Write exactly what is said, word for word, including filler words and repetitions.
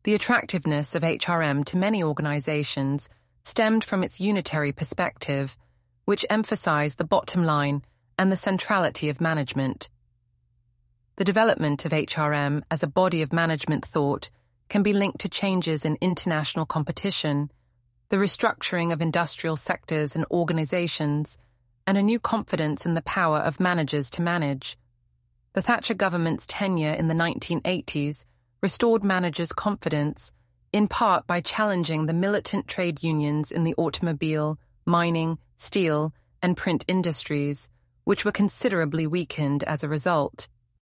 The attractiveness of H R M to many organizations stemmed from its unitary perspective, which emphasized the bottom line and the centrality of management. The development of H R M as a body of management thought can be linked to changes in international competition, the restructuring of industrial sectors and organizations, and a new confidence in the power of managers to manage. The Thatcher government's tenure in the nineteen eighties restored managers' confidence, in part by challenging the militant trade unions in the automobile, mining, steel, and print industries, which were considerably weakened as a result.